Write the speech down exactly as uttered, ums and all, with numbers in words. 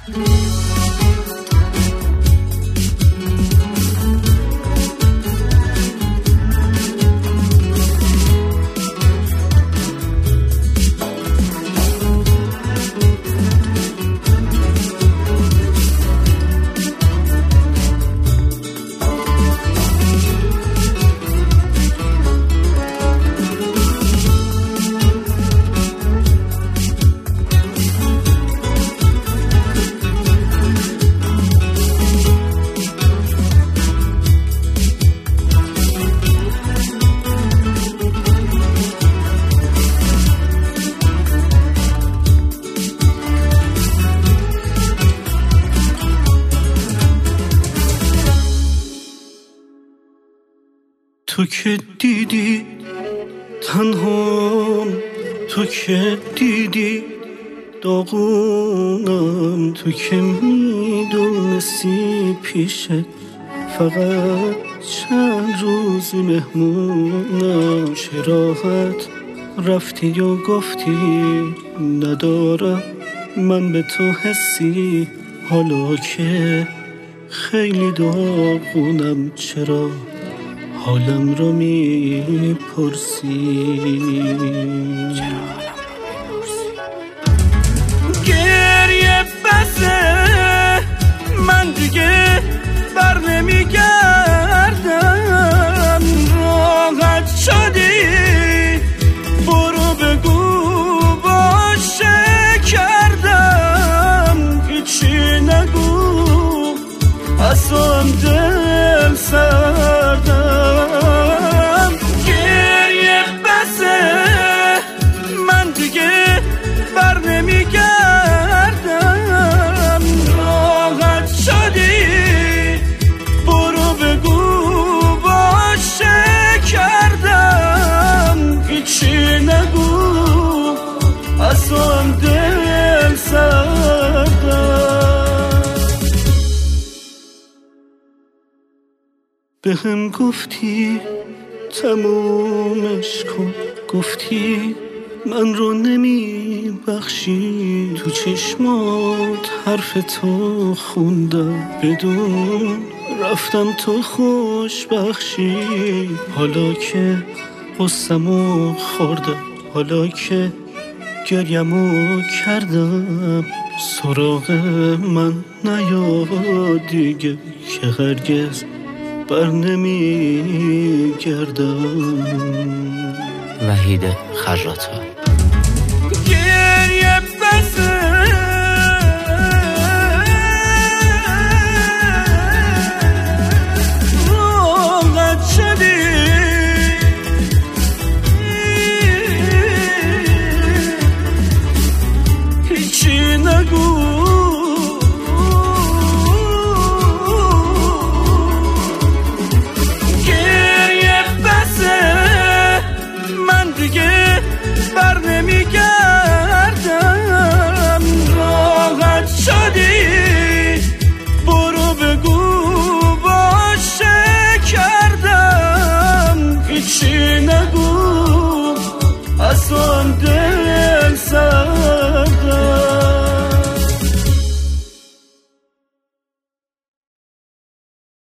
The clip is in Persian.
تو که دیدی تنهام، تو که دیدی داغونم، تو که میدونستی پیشت فقط چند روز مهمونم، چه راحت رفتی و گفتی ندارم من به تو حسی، حالا که خیلی داغونم چرا حالم رو میپرسی؟ گریه بسه من دیگه بر نمیگردم، راحت شدی برو بگو باشه کردم، هیچی نگو اصلا دل سردم. گریه بسه من دیگه بر نمیگردم، راحت شدی برو بگو باشه کردم، هیچی نگو اصلا دل سردم. به هم گفتی تمومش کن، گفتی من رو نمی بخشی، تو چشمات حرف تو خوندم بدون رفتم تو خوش بخشی، حالا که قصه‌مو خوردم، حالا که گریه‌مو کردم، سراغ من نیا دیگه که هرگز بر نمی گردم. وحید خراطی.